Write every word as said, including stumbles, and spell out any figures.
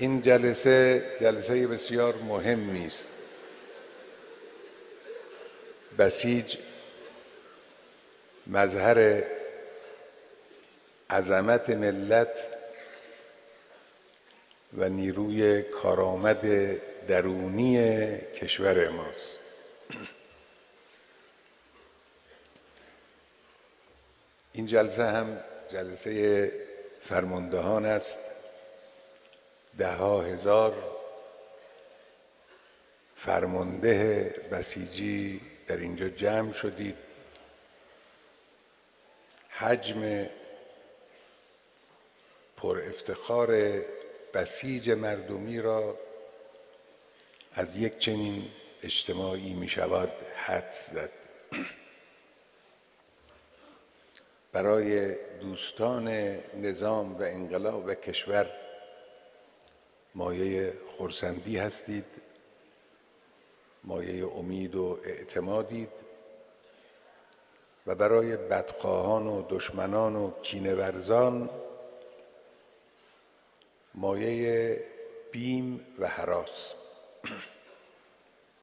این جلسه جلسه بسیار مهمی است. بسیج مظهر عظمت ملت و نیروی کارآمد درونی کشور ماست. این جلسه هم جلسه فرماندهان است. ده ها هزار فرمانده بسیجی در اینجا جمع شدید. حجم پر افتخار بسیج مردمی را از یک چنین اجتماعی می شود حدس زد. برای دوستان نظام و انقلاب و کشور مایه خرسندی هستید، مایه امید و اعتمادید، و برای بدخواهان و دشمنان و کینه‌ورزان مایه بیم و هراس.